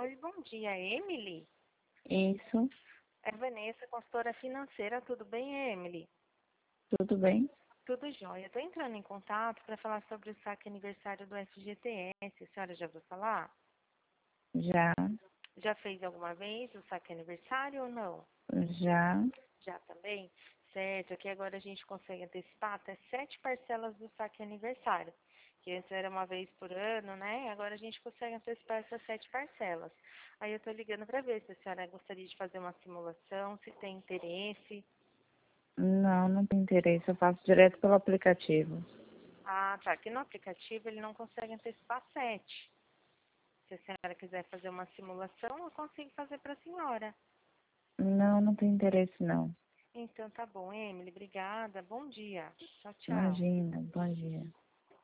Oi, bom dia, Emily. Isso, É Vanessa, consultora financeira. Tudo bem, Emily? tudo bem? Tudo jóia. Estou entrando em contato para falar sobre o saque aniversário do FGTS. A senhora já ouviu falar? Já, Já fez alguma vez o saque aniversário ou não? já. Já também? Certo, aqui agora a gente consegue antecipar até 7 parcelas do saque aniversário. Que antes era uma vez por ano, né? Agora a gente consegue antecipar essas 7 parcelas. Aí eu estou ligando para ver se a senhora gostaria de fazer uma simulação, se tem interesse. Não, não tem interesse, eu faço direto pelo aplicativo. Ah, tá. Aqui no aplicativo ele não consegue antecipar 7. Se a senhora quiser fazer uma simulação, eu consigo fazer para a senhora. Não, não tem interesse não. Então tá bom, Emily. Obrigada. Bom dia. Tchau, tchau. Imagina, bom dia.